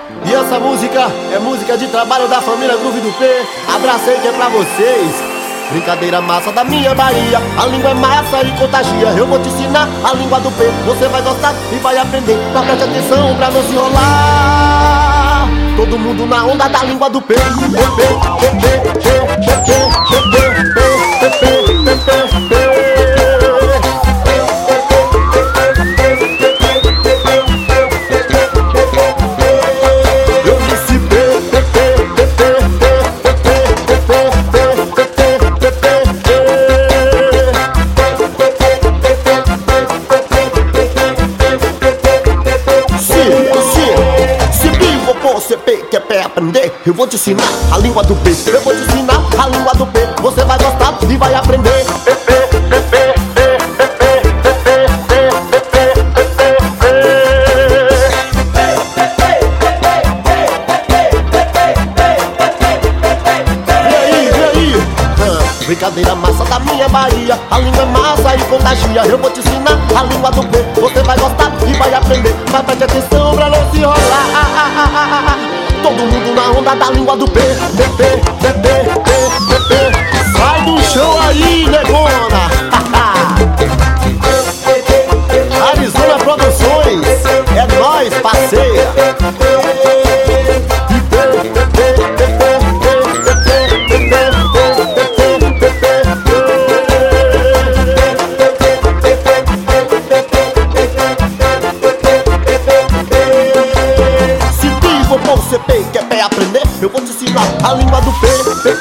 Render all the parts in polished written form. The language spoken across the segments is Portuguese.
E essa música é música de trabalho da família Groove do P. Abraço aí que é pra vocês. Brincadeira massa da minha Bahia, a língua é massa e contagia. Eu vou te ensinar a língua do P, você vai gostar e vai aprender. Mas preste atenção pra não se enrolar. Todo mundo na onda da língua do P. Você quer aprender? Eu vou te ensinar a língua do P. Eu vou te ensinar a língua do P. Você vai gostar e vai aprender. Brincadeira massa da minha Bahia, a língua é massa e contagia. Eu vou te ensinar a língua do P. Você vai gostar e vai aprender. Mas preste atenção pra não se enrolar. Todo mundo na onda da língua do P. Sai do chão aí, negona. Arizona Produções, é nóis, parceira. Você quer aprender? Eu vou te ensinar a língua do P.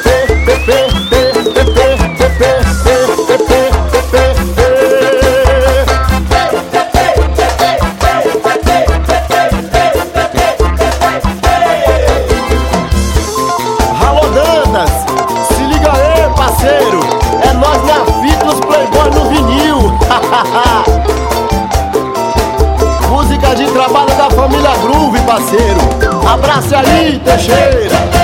Alô, Dantas, se liga aí, parceiro. É nós na fita, os playboy no vinil. Música de trabalho da família Groove, parceiro. Abraço aí, Teixeira.